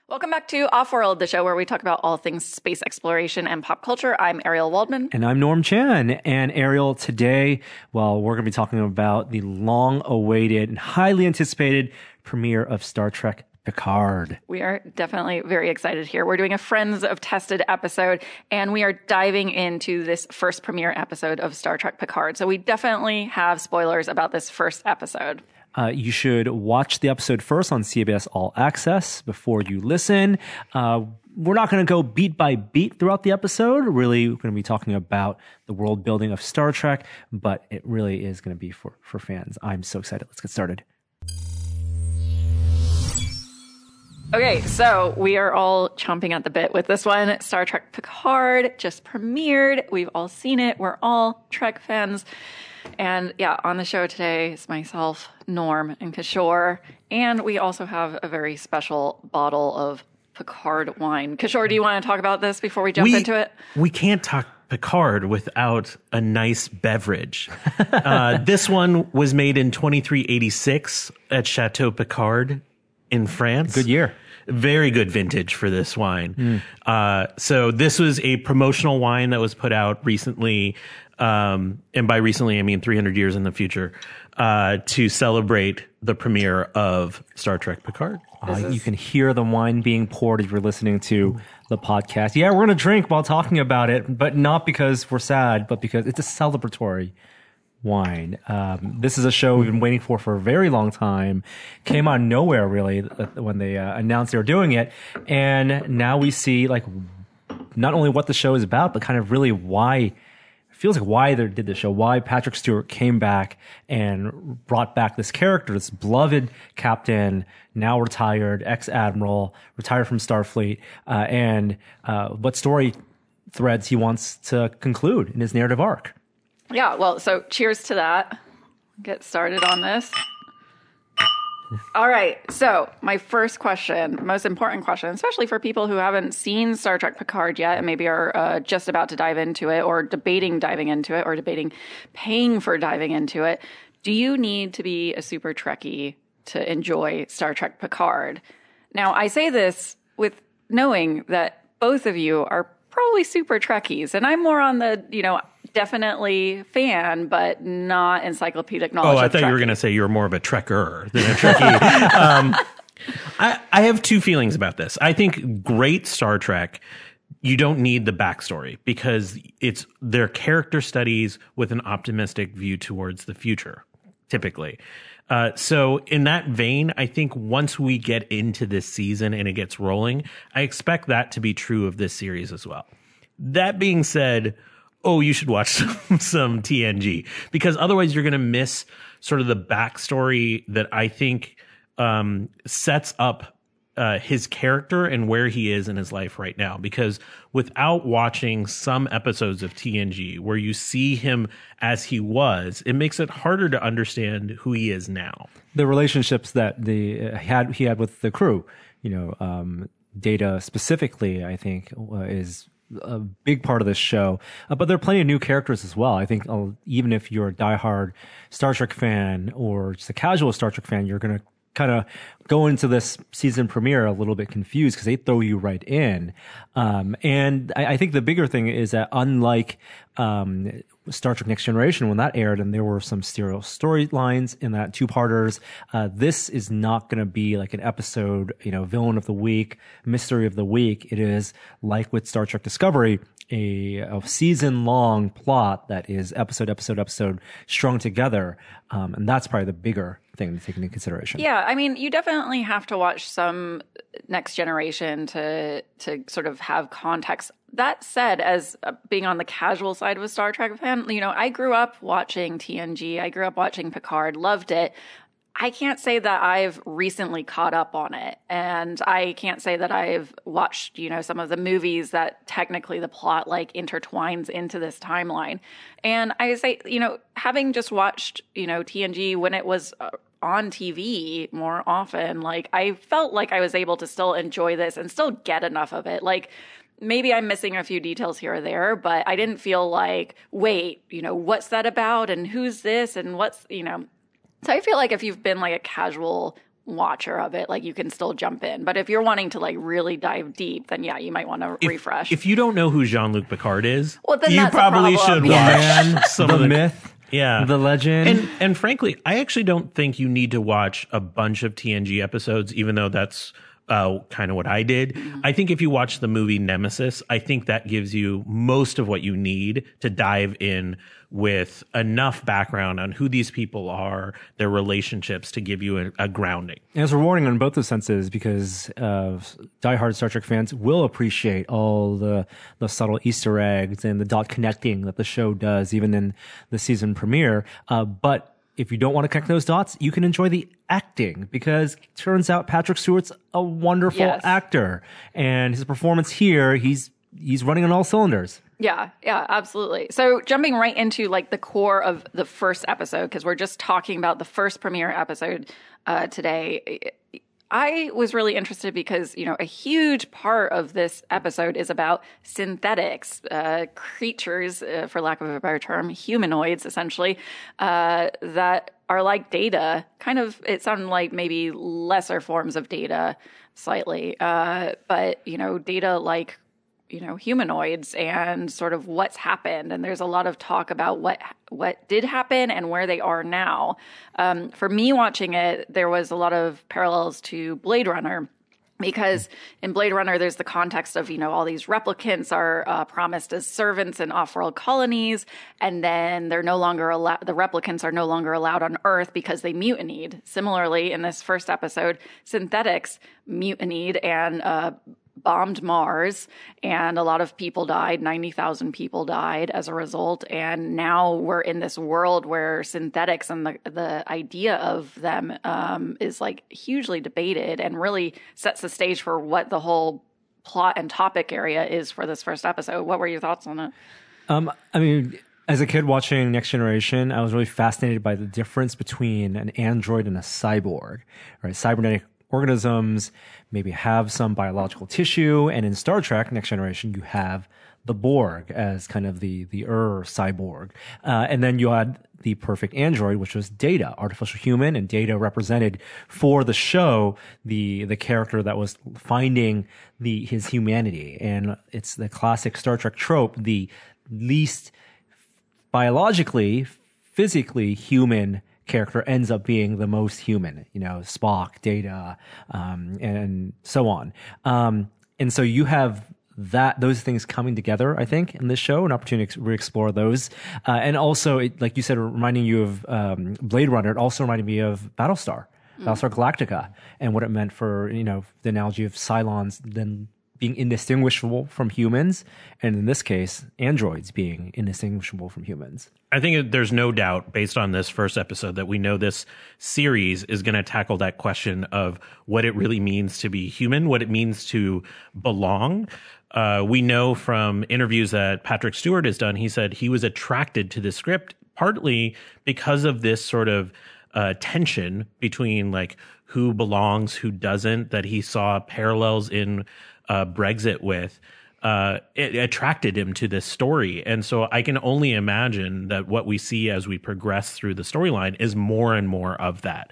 Welcome back to Offworld, the show where we talk about all things space exploration and pop culture. I'm Ariel Waldman. And I'm Norm Chan. And Ariel, today, well, we're going to be talking about the long-awaited and highly anticipated premiere of Star Trek Picard. We are definitely very excited here. We're doing a Friends of Tested episode, and we are diving into this first premiere episode of Star Trek Picard. So we definitely have spoilers about this first episode. You should watch the episode first on CBS All Access before you listen. We're not going to go beat by beat throughout the episode. Really, we're going to be talking about the world building of Star Trek, but it really is going to be for fans. I'm so excited. Let's get started. Okay, so we are all chomping at the bit with this one. Star Trek Picard just premiered. We've all seen it. We're all Trek fans. And yeah, on the show today is myself, Norm, and Kishore. And we also have a very special bottle of Picard wine. Kishore, do you want to talk about this before we jump into it? We can't talk Picard without a nice beverage. This one was made in 2386 at Chateau Picard in France. Good year. Very good vintage for this wine. So this was a promotional wine that was put out recently. And by recently, I mean 300 years in the future, to celebrate the premiere of Star Trek Picard. You can hear the wine being poured as you're listening to the podcast. Yeah, we're going to drink while talking about it, but not because we're sad, but because it's a celebratory wine. This is a show we've been waiting for a very long time. Came out of nowhere, really, when they announced they were doing it. And now we see, like, not only what the show is about, but kind of really why... feels like why they did the show, why Patrick Stewart came back and brought back this character, this beloved captain, now retired, ex-admiral, retired from Starfleet, and what story threads he wants to conclude in his narrative arc. Yeah, well, so cheers to that. Get started on this. All right, so my first question, most important question, especially for people who haven't seen Star Trek Picard yet and maybe are just about to dive into it or debating diving into it or debating paying for diving into it. Do you need to be a super Trekkie to enjoy Star Trek Picard? Now, I say this with knowing that both of you are probably super Trekkies, and I'm more on the, definitely fan, but not encyclopedic knowledge. Oh, I thought you were going to say you were more of a Trekker than a Trekkie. I have two feelings about this. I think great Star Trek, you don't need the backstory because it's their character studies with an optimistic view towards the future, typically. So in that vein, I think once we get into this season and it gets rolling, I expect that to be true of this series as well. That being said, you should watch some TNG because otherwise you're going to miss sort of the backstory that I think sets up his character and where he is in his life right now. Because without watching some episodes of TNG where you see him as he was, it makes it harder to understand who he is now. The relationships that he had with the crew, Data specifically, I think, is a big part of this show, but there are plenty of new characters as well. I think even if you're a diehard Star Trek fan or just a casual Star Trek fan, you're going to kind of go into this season premiere a little bit confused because they throw you right in. And I think the bigger thing is that unlike Star Trek Next Generation, when that aired and there were some stereo storylines in that two-parters, this is not going to be like an episode, villain of the week, mystery of the week. It is like with Star Trek Discovery, a season-long plot that is episode strung together. And that's probably the bigger thing to take into consideration. Yeah, I mean, you definitely have to watch some Next Generation to sort of have context. That said, as being on the casual side of a Star Trek fan, I grew up watching TNG. I grew up watching Picard, loved it. I can't say that I've recently caught up on it. And I can't say that I've watched, some of the movies that technically the plot intertwines into this timeline. And I say, having just watched, TNG when it was on TV more often, I felt like I was able to still enjoy this and still get enough of it. Maybe I'm missing a few details here or there, but I didn't feel like, wait, what's that about? And who's this? And what's, So I feel like if you've been a casual watcher of it, like you can still jump in. But if you're wanting to like really dive deep, then yeah, you might want to refresh. If you don't know who Jean-Luc Picard is, well, then you that's a probably problem. should Yeah. watch some the of the myth, yeah, the legend. And frankly, I actually don't think you need to watch a bunch of TNG episodes, even though that's kind of what I did. I think if you watch the movie Nemesis, I think that gives you most of what you need to dive in with enough background on who these people are, their relationships, to give you a grounding. And it's rewarding in both those senses because diehard Star Trek fans will appreciate all the subtle Easter eggs and the dot connecting that the show does, even in the season premiere. But if you don't want to connect those dots, you can enjoy the acting because it turns out Patrick Stewart's a wonderful actor, and his performance here, he's running on all cylinders. Yeah, absolutely. So jumping right into like the core of the first episode, because we're just talking about the first premiere episode today. I was really interested because, you know, a huge part of this episode is about synthetics, creatures, for lack of a better term, humanoids, essentially, that are like Data. Kind of, it sounded like maybe lesser forms of Data slightly, but, you know, Data like, you know, humanoids and sort of what's happened. And there's a lot of talk about what did happen and where they are now. For me watching it, there was a lot of parallels to Blade Runner, because in Blade Runner, there's the context of, you know, all these replicants are promised as servants in off-world colonies, and then they're no longer allowed, the replicants are no longer allowed on Earth because they mutinied. Similarly, in this first episode, synthetics mutinied and bombed Mars, and a lot of people died. 90,000 people died as a result. And now we're in this world where synthetics and the idea of them is like hugely debated and really sets the stage for what the whole plot and topic area is for this first episode. What were your thoughts on it? I mean, as a kid watching Next Generation, I was really fascinated by the difference between an android and a cyborg, right? Cybernetic organisms maybe have some biological tissue, and in Star Trek Next Generation you have the Borg as kind of the cyborg, and then you had the perfect android, which was Data, artificial human, and Data represented for the show the character that was finding his humanity. And it's the classic Star Trek trope, the least biologically, physically human character ends up being the most human, you know, Spock, Data, and so on. And so you have those things coming together, I think, in this show, an opportunity to re-explore those. And also, like you said, reminding you of Blade Runner, it also reminded me of Battlestar Galactica, and what it meant for, you know, the analogy of Cylons then being indistinguishable from humans, and in this case, androids being indistinguishable from humans. I think there's no doubt, based on this first episode, that we know this series is going to tackle that question of what it really means to be human, what it means to belong. We know from interviews that Patrick Stewart has done, he said he was attracted to the script partly because of this sort of tension between like who belongs, who doesn't, that he saw parallels in Brexit with. It attracted him to this story. And so I can only imagine that what we see as we progress through the storyline is more and more of that.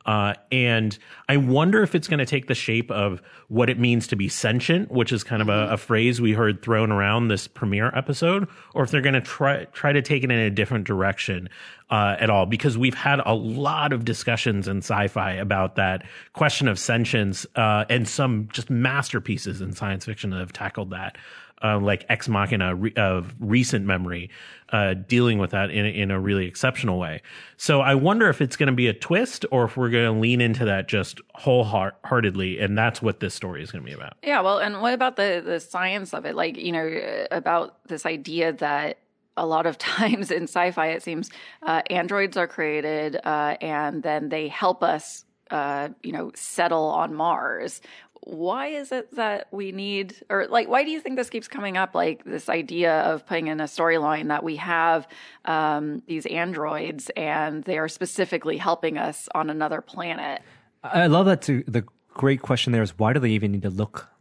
And I wonder if it's going to take the shape of what it means to be sentient, which is kind of a phrase we heard thrown around this premiere episode, or if they're going to try to take it in a different direction at all, because we've had a lot of discussions in sci-fi about that question of sentience, and some just masterpieces in science fiction that have tackled that. Like Ex Machina of recent memory, dealing with that in a really exceptional way. So I wonder if it's going to be a twist or if we're going to lean into that just wholeheartedly, and that's what this story is going to be about. Yeah, well, and what about the science of it? Like, you know, about this idea that a lot of times in sci-fi, it seems androids are created and then they help us, you know, settle on Mars. Why is it that we need, or like, why do you think this keeps coming up? Like this idea of putting in a storyline that we have these androids and they are specifically helping us on another planet. I love that too. The great question there is, why do they even need to look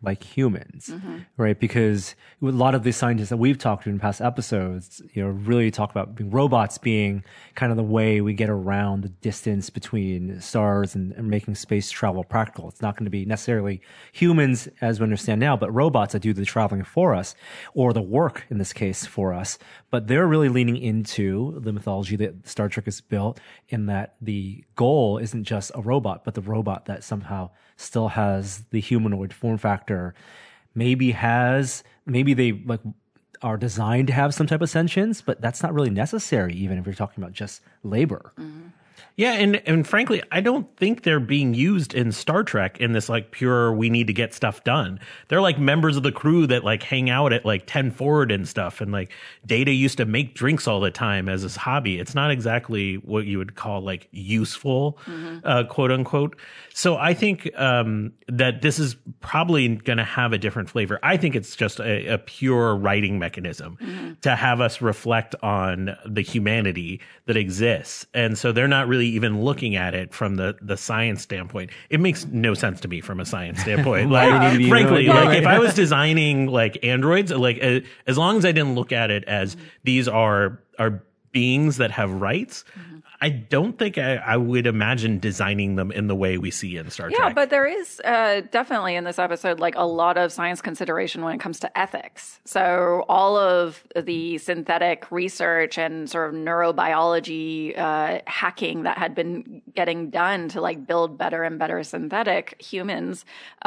like humans, right? Because a lot of the scientists that we've talked to in past episodes, really talk about robots being kind of the way we get around the distance between stars and making space travel practical. It's not going to be necessarily humans as we understand now, but robots that do the traveling for us, or the work in this case for us. But they're really leaning into the mythology that Star Trek has built, in that the goal isn't just a robot, but the robot that somehow still has the humanoid form factor, maybe they like are designed to have some type of sentience, but that's not really necessary, even if you're talking about just labor. Yeah, and frankly, I don't think they're being used in Star Trek in this like pure we need to get stuff done. They're like members of the crew that like hang out at like 10 Forward and stuff, and like Data used to make drinks all the time as his hobby. It's not exactly what you would call like useful, quote unquote. So I think that this is probably going to have a different flavor. I think it's just a pure writing mechanism to have us reflect on the humanity that exists. And so they're not really even looking at it from the science standpoint. It makes no sense to me from a science standpoint. Like, frankly, like if I was designing like androids, like as long as I didn't look at it as these are beings that have rights, I don't think I would imagine designing them in the way we see in Star Trek. Yeah, but there is definitely in this episode like a lot of science consideration when it comes to ethics. So all of the synthetic research and sort of neurobiology hacking that had been getting done to like build better and better synthetic humans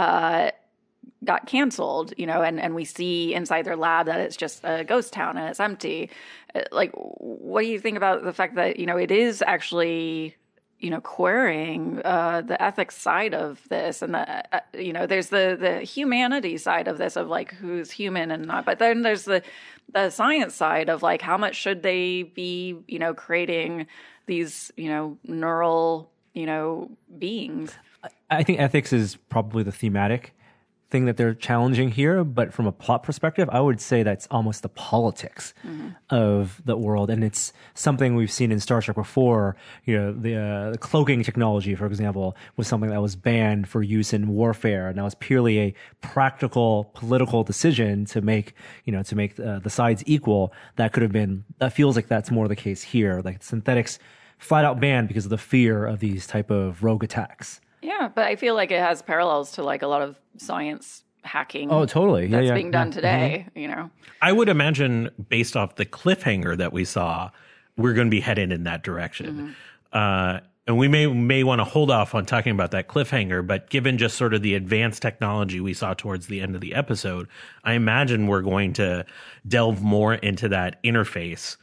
got canceled, and we see inside their lab that it's just a ghost town and it's empty. Like, what do you think about the fact that, it is actually, querying the ethics side of this, and there's the humanity side of this of like who's human and not, but then there's the science side of like how much should they be, creating these, neural, beings. I think ethics is probably the thematic thing that they're challenging here, but from a plot perspective, I would say that's almost the politics of the world, and it's something we've seen in Star Trek before. The cloaking technology, for example, was something that was banned for use in warfare, and that was purely a practical political decision to make the sides equal. That feels like that's more the case here. Like synthetics, flat out banned because of the fear of these type of rogue attacks. Yeah, but I feel like it has parallels to like a lot of science hacking. Oh, totally. That's being done today, I would imagine based off the cliffhanger that we saw, we're going to be headed in that direction. And we may want to hold off on talking about that cliffhanger, but given just sort of the advanced technology we saw towards the end of the episode, I imagine we're going to delve more into that interface.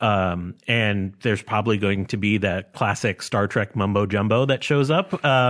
And there's probably going to be that classic Star Trek mumbo jumbo that shows up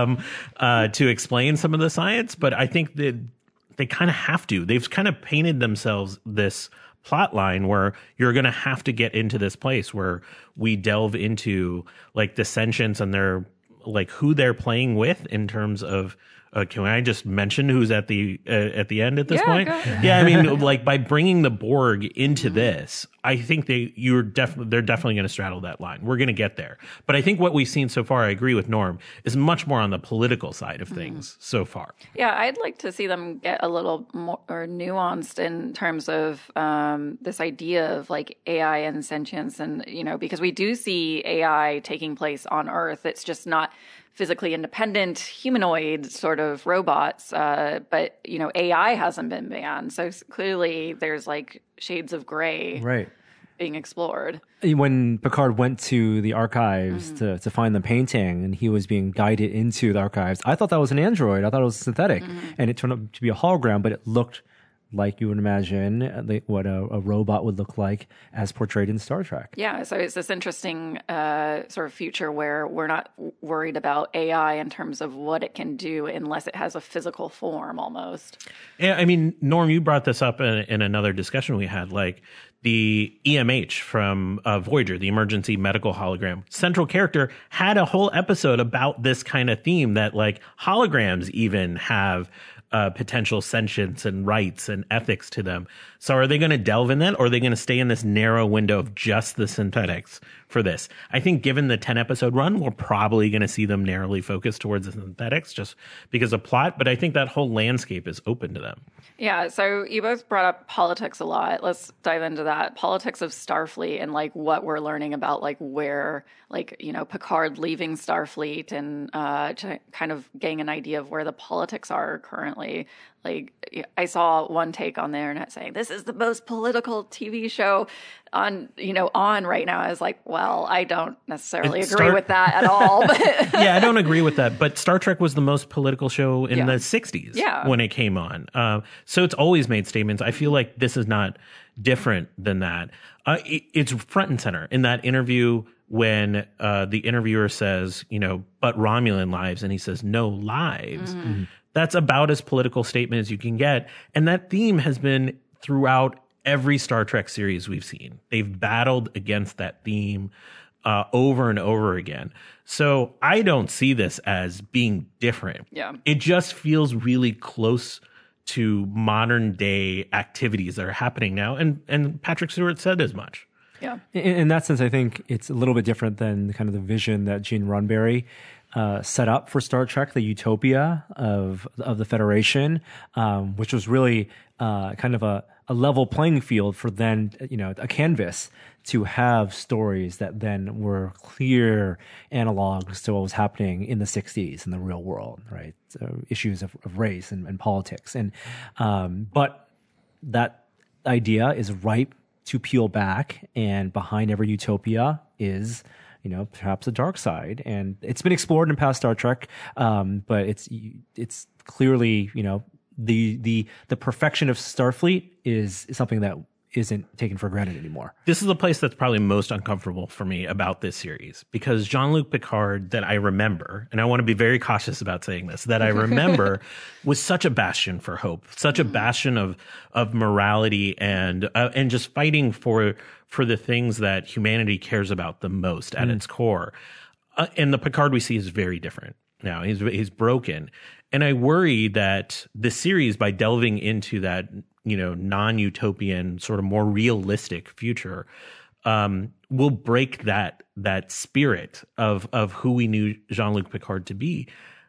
to explain some of the science. But I think that they kind of have to. They've kind of painted themselves this plot line where you're going to have to get into this place where we delve into like the sentience and their like who they're playing with in terms of. Can I just mention who's at the end at this point? Yeah, I mean, like by bringing the Borg into this, I think they're definitely going to straddle that line. We're going to get there, but I think what we've seen so far, I agree with Norm, is much more on the political side of things so far. Yeah, I'd like to see them get a little more nuanced in terms of this idea of like AI and sentience, and because we do see AI taking place on Earth. It's just not physically independent humanoid sort of robots, but AI hasn't been banned, so clearly there's like shades of gray being explored. When Picard went to the archives to find the painting, and he was being guided into the archives, I thought that was an android. I thought it was synthetic, and it turned out to be a hologram, but it looked like you would imagine what a robot would look like as portrayed in Star Trek. Yeah, so it's this interesting sort of future where we're not worried about AI in terms of what it can do unless it has a physical form almost. Yeah, I mean, Norm, you brought this up in another discussion we had, like the EMH from Voyager, the emergency medical hologram. Central character had a whole episode about this kind of theme that like holograms even have potential sentience and rights and ethics to them. So are they going to delve in that, or are they going to stay in this narrow window of just the synthetics for this? I think given the 10 episode run, we're probably going to see them narrowly focused towards the synthetics just because of plot. But I think that whole landscape is open to them. Yeah, so you both brought up politics a lot. Let's dive into that. Politics of Starfleet and like what we're learning about like where like, you know, Picard leaving Starfleet and to kind of gain an idea of where the politics are currently. Like I saw one take on the internet saying this is the most political TV show on right now. I was like, well, I don't necessarily agree with that at all. But yeah, I don't agree with that. But Star Trek was the most political show in the 60s when it came on. So it's always made statements. I feel like this is not different than that. It's front and center in that interview when the interviewer says, but Romulan lives, and he says, no lives. Mm-hmm. That's about as political statement as you can get. And that theme has been throughout every Star Trek series we've seen. They've battled against that theme over and over again. So I don't see this as being different. Yeah. It just feels really close to modern day activities that are happening now. And Patrick Stewart said as much. Yeah. In that sense, I think it's a little bit different than kind of the vision that Gene Roddenberry set up for Star Trek, the utopia of the Federation, which was really kind of a level playing field for then, a canvas to have stories that then were clear analogs to what was happening in the 60s in the real world, right? So issues of race and politics. But that idea is ripe to peel back, and behind every utopia is perhaps a dark side, and it's been explored in past Star Trek, but it's clearly the perfection of Starfleet is something that isn't taken for granted anymore. This is the place that's probably most uncomfortable for me about this series, because Jean-Luc Picard, that I remember, and I want to be very cautious about saying this, that I remember was such a bastion for hope, such a bastion of morality and just fighting for the things that humanity cares about the most at its core. And the Picard we see is very different now. He's broken. And I worry that the series, by delving into that, non-utopian, sort of more realistic future, will break that spirit of who we knew Jean-Luc Picard to be.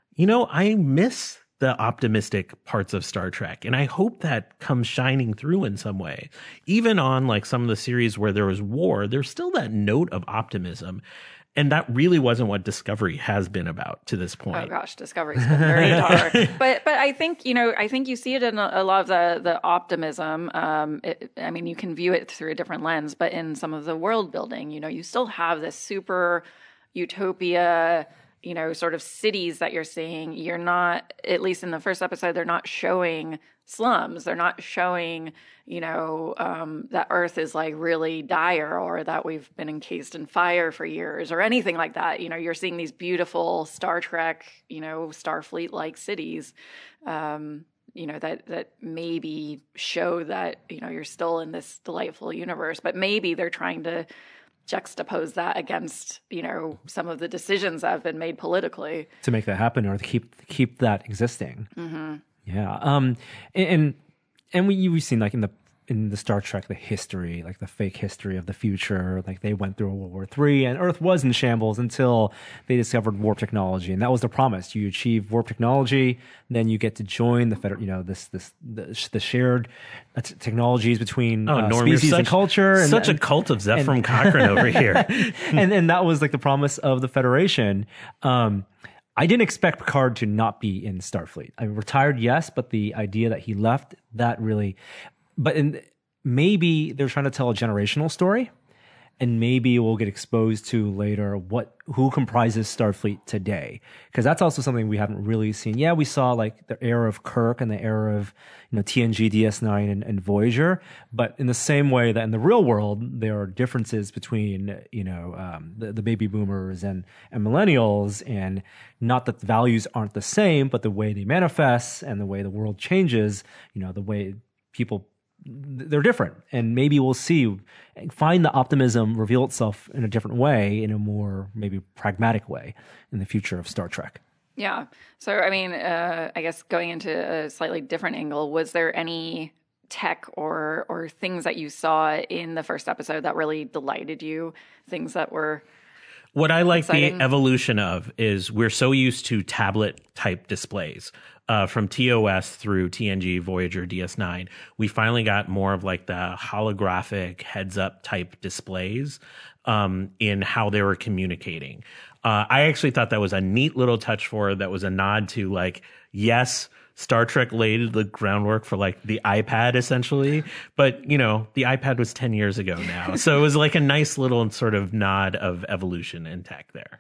I miss the optimistic parts of Star Trek, and I hope that comes shining through in some way. Even on like some of the series where there was war, there's still that note of optimism. And that really wasn't what Discovery has been about to this point. Oh gosh, Discovery's been very dark. But I think you see it in a lot of the optimism. You can view it through a different lens, but in some of the world building, you still have this super utopia, sort of cities that you're seeing. You're not, at least in the first episode, they're not showing slums. They're not showing, that Earth is like really dire, or that we've been encased in fire for years, or anything like that. You're seeing these beautiful Star Trek, Starfleet-like cities, that maybe show that, you're still in this delightful universe, but maybe they're trying to juxtapose that against, some of the decisions that have been made politically to make that happen, or to keep that existing. Mm-hmm. Yeah. And we've seen like in the Star Trek, the history, like the fake history of the future, like they went through World War III and Earth was in shambles until they discovered warp technology. And that was the promise. You achieve warp technology, then you get to join the shared technologies between Norm, species and culture. And such a cult of Zephram Cochrane over here. and that was like the promise of the Federation. I didn't expect Picard to not be in Starfleet. I mean, retired, yes, but the idea that he left, that really... But maybe they're trying to tell a generational story, and maybe we'll get exposed to later who comprises Starfleet today, because that's also something we haven't really seen. Yeah, we saw like the era of Kirk and the era of TNG, DS9, and Voyager, but in the same way that in the real world there are differences between the baby boomers and millennials, and not that the values aren't the same, but the way they manifest and the way the world changes, the way people. They're different, and maybe we'll find the optimism reveal itself in a different way, in a more maybe pragmatic way in the future of Star Trek. Yeah. So, I mean, I guess going into a slightly different angle, was there any tech or things that you saw in the first episode that really delighted you? Things that were What I like exciting? the evolution of is we're so used to tablet type displays. From TOS through TNG, Voyager, DS9, we finally got more of like the holographic heads up type displays in how they were communicating. I actually thought that was a neat little touch that was a nod to like, yes, Star Trek laid the groundwork for like the iPad essentially, but you know, the iPad was 10 years ago now. So it was like a nice little sort of nod of evolution in tech there.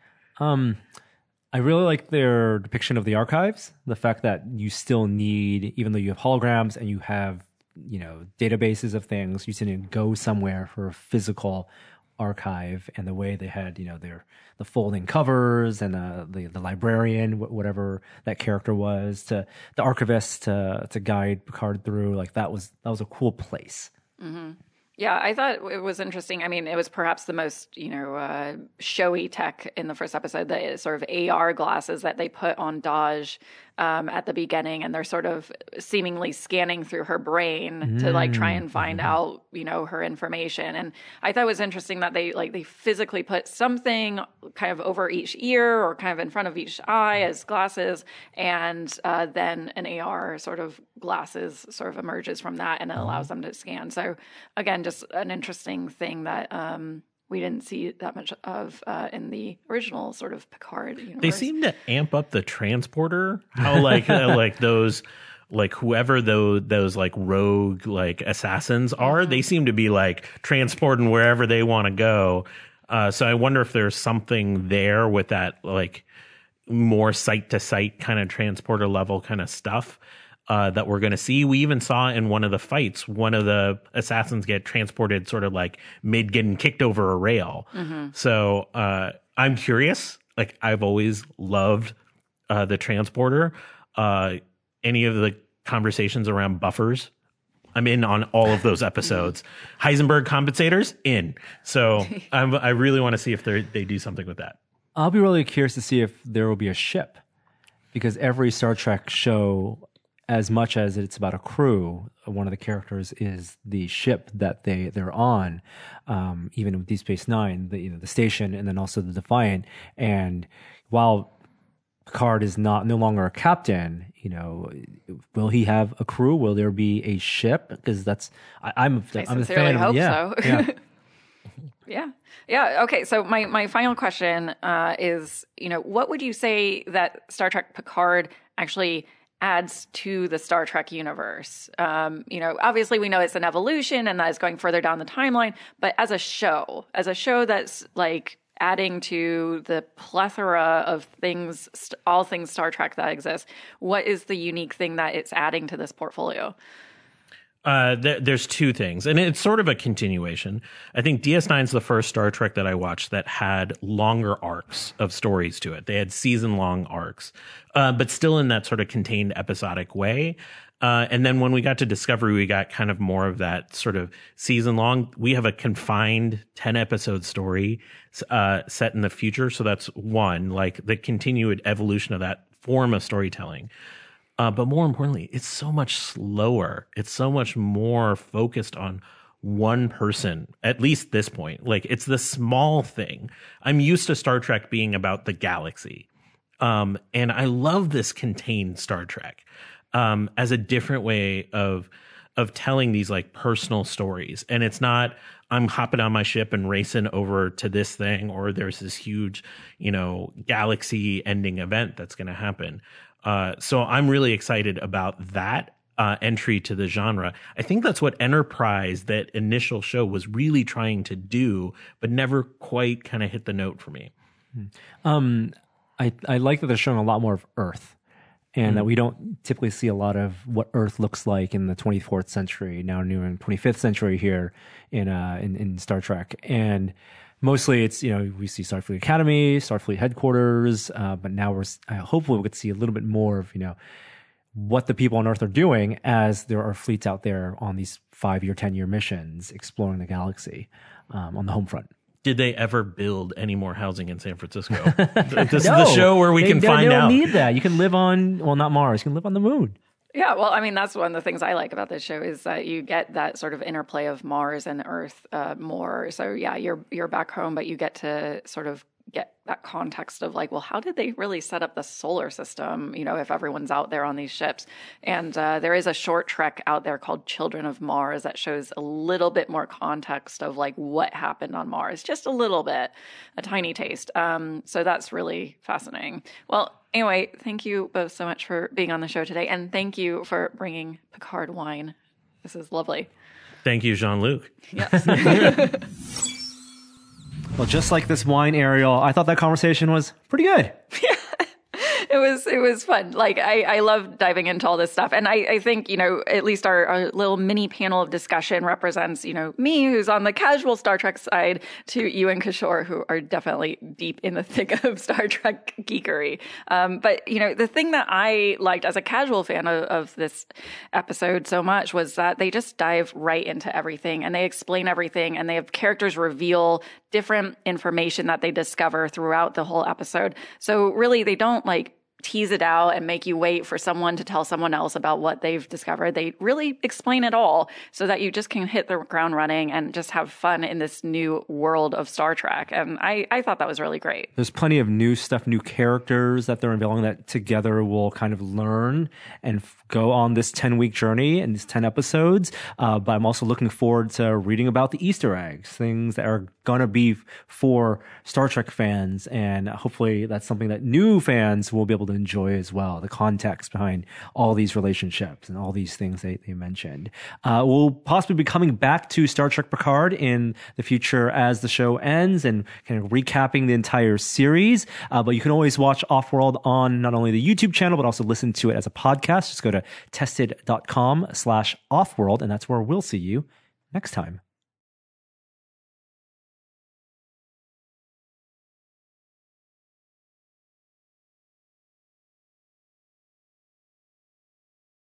I really like their depiction of the archives. The fact that you still need, even though you have holograms and you have, you know, databases of things, you still need to go somewhere for a physical archive. And the way they had, you know, the folding covers and the librarian, whatever that character was, to the archivist to guide Picard through, like that was a cool place. Mm-hmm. Yeah, I thought it was interesting. I mean, it was perhaps the most, showy tech in the first episode, the sort of AR glasses that they put on Daj at the beginning, and they're sort of seemingly scanning through her brain to like try and find out, her information. And I thought it was interesting that they physically put something kind of over each ear or kind of in front of each eye as glasses, and then an AR sort of glasses sort of emerges from that, and it allows them to scan. So again, just an interesting thing that we didn't see that much of in the original sort of Picard universe. They seem to amp up the transporter. How like those, like whoever those like rogue like assassins are, they seem to be like transporting wherever they want to go. So I wonder if there's something there with that like more site to site kind of transporter level kind of stuff. That we're going to see. We even saw in one of the fights, one of the assassins get transported sort of like mid getting kicked over a rail. Mm-hmm. So I'm curious. Like I've always loved the transporter. Any of the conversations around buffers, I'm in on all of those episodes. Heisenberg compensators, in. So I really want to see if they do something with that. I'll be really curious to see if there will be a ship, because every Star Trek show, as much as it's about a crew, one of the characters is the ship that they're on. Even with Deep Space Nine, the station, and then also the Defiant. And while Picard is no longer a captain, will he have a crew? Will there be a ship? Because I'm a fan hope of. Yeah, so. yeah. Yeah. Okay. So my final question is, what would you say that Star Trek Picard actually adds to the Star Trek universe? Obviously we know it's an evolution and that is going further down the timeline, but as a show that's like adding to the plethora of things, all things Star Trek that exist, what is the unique thing that it's adding to this portfolio? There's two things, and it's sort of a continuation. I think DS9 is the first Star Trek that I watched that had longer arcs of stories to it. They had season-long arcs, but still in that sort of contained episodic way. And then when we got to Discovery, we got kind of more of that sort of season-long. We have a confined 10-episode story set in the future, so that's one, like the continued evolution of that form of storytelling. But more importantly, it's so much slower. It's so much more focused on one person, at least this point. Like, it's the small thing. I'm used to Star Trek being about the galaxy. And I love this contained Star Trek as a different way of telling these like personal stories. And it's not, I'm hopping on my ship and racing over to this thing, or there's this huge, galaxy ending event that's going to happen. So I'm really excited about that entry to the genre. I think that's what Enterprise, that initial show, was really trying to do, but never quite kind of hit the note for me. I like that they're showing a lot more of Earth, and that we don't typically see a lot of what Earth looks like in the 24th century, now new in 25th century here in Star Trek. And mostly it's, we see Starfleet Academy, Starfleet headquarters, but now hopefully we could see a little bit more of, what the people on Earth are doing as there are fleets out there on these 5-year, 10-year missions exploring the galaxy on the home front. did they ever build any more housing in San Francisco? This is the show where we can find out. You don't need that. You can live on, well, not Mars. You can live on the moon. Yeah, well, I mean, that's one of the things I like about this show is that you get that sort of interplay of Mars and Earth more. So yeah, you're back home, but you get to sort of get that context of like, well, how did they really set up the solar system, if everyone's out there on these ships? And there is a short trek out there called Children of Mars that shows a little bit more context of like what happened on Mars, just a little bit, a tiny taste. So that's really fascinating. Well, anyway, thank you both so much for being on the show today. And thank you for bringing Picard wine. This is lovely. Thank you, Jean-Luc. Yes. Well, just like this wine, Ariel, I thought that conversation was pretty good. It was fun. Like I love diving into all this stuff. And I think, at least our little mini panel of discussion represents, me who's on the casual Star Trek side to you and Kishore who are definitely deep in the thick of Star Trek geekery. But, the thing that I liked as a casual fan of this episode so much was that they just dive right into everything and they explain everything and they have characters reveal different information that they discover throughout the whole episode. So really they don't tease it out and make you wait for someone to tell someone else about what they've discovered. They really explain it all so that you just can hit the ground running and just have fun in this new world of Star Trek. And I thought that was really great. There's plenty of new stuff, new characters that they're unveiling that together we'll kind of learn and go on this 10-week journey and these 10 episodes. But I'm also looking forward to reading about the Easter eggs, things that are going to be for Star Trek fans. And hopefully that's something that new fans will be able to enjoy as well, the context behind all these relationships and all these things they mentioned. We'll possibly be coming back to Star Trek Picard in the future as the show ends and kind of recapping the entire series. But you can always watch Offworld on not only the YouTube channel, but also listen to it as a podcast. Just go to tested.com/offworld, and that's where we'll see you next time.